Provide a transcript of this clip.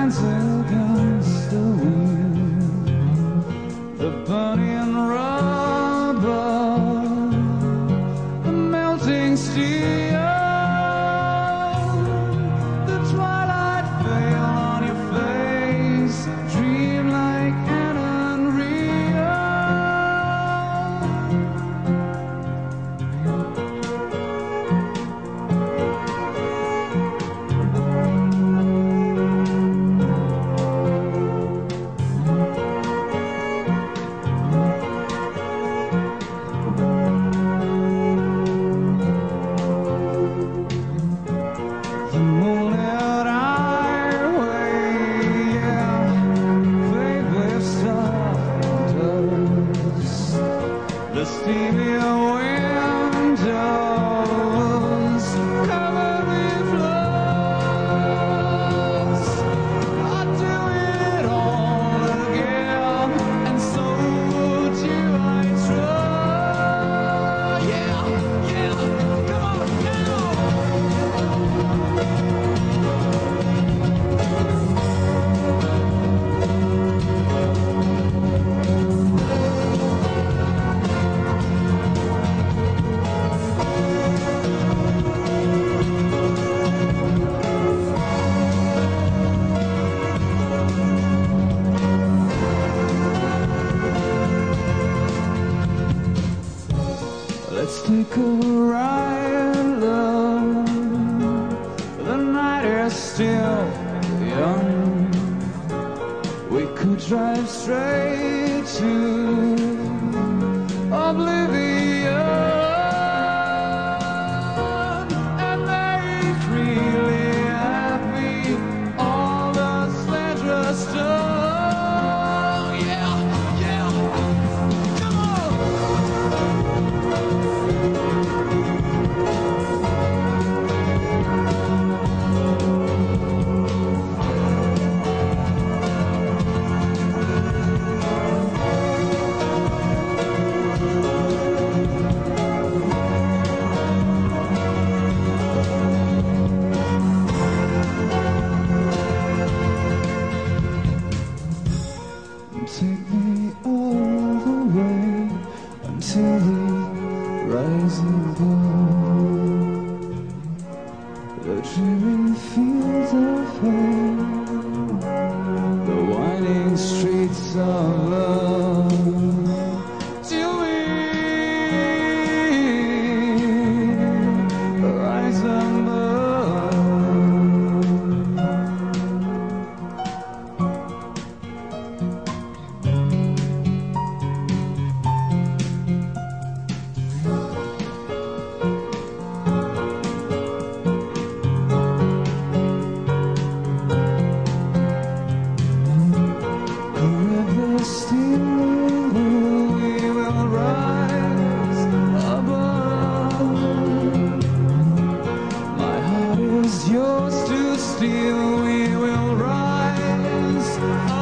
hands against the wind, the burning rubber, the melting steel, the twilight veil on your face, dream like an unreal. The moonlit highway, yeah, paved with stardust. The steamy windows covered with flowers. I'd do it all again, and so would you, I trust. Yeah, yeah, come on now. Let's take a ride, love. The night is still young. We could drive straight to oblivion and make really happy all the slanderous stuff. Yeah, yeah, come on. Take me all the way until the rising dawn, the dreary fields of hay, the winding streets of love, till we rise and burn. Still we will rise above. My heart is yours to steal. We will rise above.